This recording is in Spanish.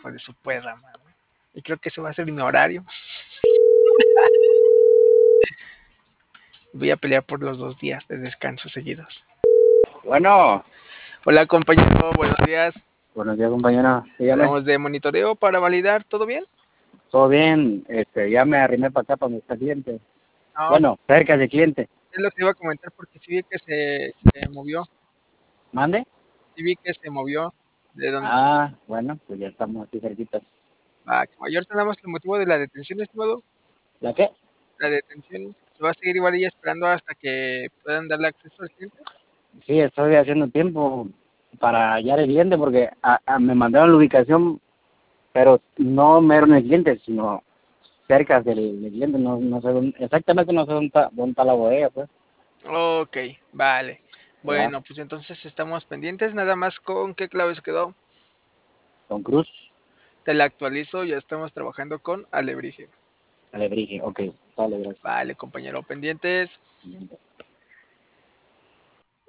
hijo de su pueda madre. Y creo que ese va a ser mi horario. Voy a pelear por los 2 días de descanso seguidos. Bueno, Hola compañero, buenos días. buenos días, compañera. Dígame. Hablamos de monitoreo para validar, ¿todo bien? Todo bien. Ya me arrimé para acá para mi cliente. No, Bueno, cerca del cliente. es lo que iba a comentar porque sí vi que se movió. ¿Mande? Sí vi que se movió de donde Ah, bueno, pues ya estamos aquí cerquitas. va. Mayor tenemos el motivo de la detención, estimado. ¿La qué? La detención se va a seguir igual y esperando hasta que puedan darle acceso al cliente. Sí, estoy haciendo tiempo para hallar el cliente porque me mandaron la ubicación, pero no mero en el cliente, sino cerca del cliente. No sé exactamente no sé dónde está la bodega, pues. Ok, vale. Ya, Bueno, pues entonces estamos pendientes, nada más con qué clave se quedó. Don Cruz, Te la actualizo, ya estamos trabajando con Alebrije. Alebrije. Ok, vale, gracias. Vale, compañero, pendientes.